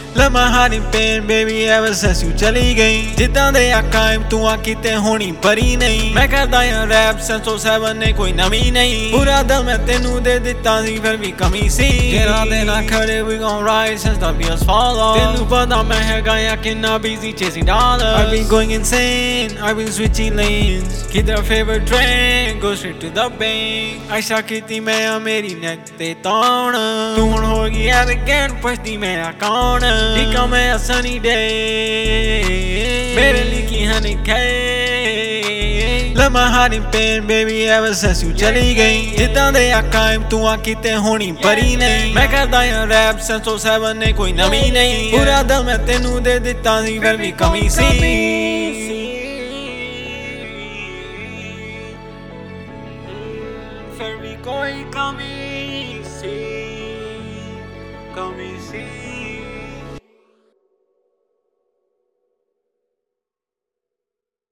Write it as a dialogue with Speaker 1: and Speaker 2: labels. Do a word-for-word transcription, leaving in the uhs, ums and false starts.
Speaker 1: Left my heart in pain, baby, ever since you ਚਲੀ ਗਈ ਜਿੱਦਾਂ ਦੇ ਆ ਕਾਇਮ ਤੂੰ ਆ ਕਿਤੇ ਹੋਣੀ ਪਰੀ ਨਹੀਂ ਮੈਂ ਕਰਦਾ ਆ ਰੈਪ ਸੈਂਸੋ ਸੈਵਨ ਨੇ ਕੋਈ ਨਵੀਂ ਨਹੀਂ ਪੂਰਾ ਦਿਲ ਮੈਂ ਤੈਨੂੰ ਦੇ ਦਿੱਤਾ ਸੀ ਫਿਰ ਵੀ ਕਮੀ ਸੀ ਜਿਹੜਾ ਦੇ ਨਾ ਖੜੇ we gon' ride since the wheels fall off ਤੈਨੂੰ ਪਤਾ ਮੈਂ ਹੈਗਾ ਆ ਕਿੰਨਾ busy chasing dollars I've been going insane, I've been switching lanes keep their favorite train, go straight to the bank ਐਸ਼ਾ ਕੀਤੀ ਮੈਂ ਆ ਮੇਰੀ ਨੈਕ ਤੇ ਤੌਣ ਤੂੰ ਹੁਣ ਹੋ ਗਈ arrogant ਪੁੱਛਦੀ ਮੈਂ ਆ ਕੌਣ ਠੀਕ ਆ ਮੈਂ ਆ sunny day ਮੇਰੇ ਲਈ ਕੀ honey cake Left my heart in pain, baby, ever since you ਚਲੀ ਗਈ ਜਿੱਦਾਂ ਦੇ ਆ ਕਾਇਮ ਤੂੰ ਆ ਕਿਤੇ ਹੋਣੀ ਪਰੀ ਨਹੀਂ ਮੈਂ ਕਰਦਾ ਆ ਰੈਪ ਸੈਂਸੋ ਸੈਵਨ ਨੇ ਕੋਈ ਨਵੀਂ ਨਹੀਂ ਪੂਰਾ ਦਿਲ ਮੈਂ ਤੈਨੂੰ ਦੇ ਦਿੱਤਾ ਸੀ ਫਿਰ ਵੀ ਕਮੀ ਸੀ ਫਿਰ ਵੀ ਕੋਈ ਕਮੀ ਸੀ ਕਮੀ ਸੀ